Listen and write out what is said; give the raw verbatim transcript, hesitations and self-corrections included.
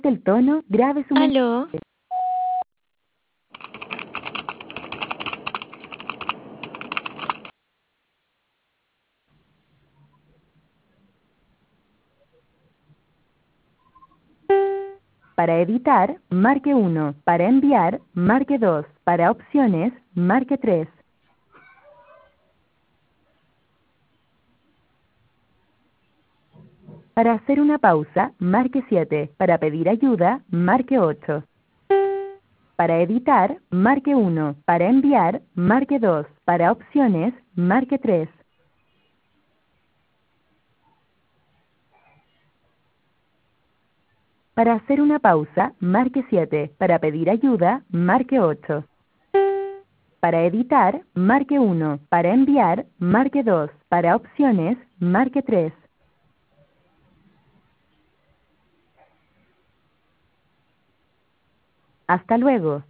el tono, grabe su mensaje. Aló. Para editar, marque uno. Para enviar, marque dos. Para opciones, marque tres. Para hacer una pausa, marque siete. Para pedir ayuda, marque ocho. Para editar, marque uno. Para enviar, marque dos. Para opciones, marque tres. Para hacer una pausa, marque siete. Para pedir ayuda, marque ocho. Para editar, marque uno. Para enviar, marque dos. Para opciones, marque tres. Hasta luego.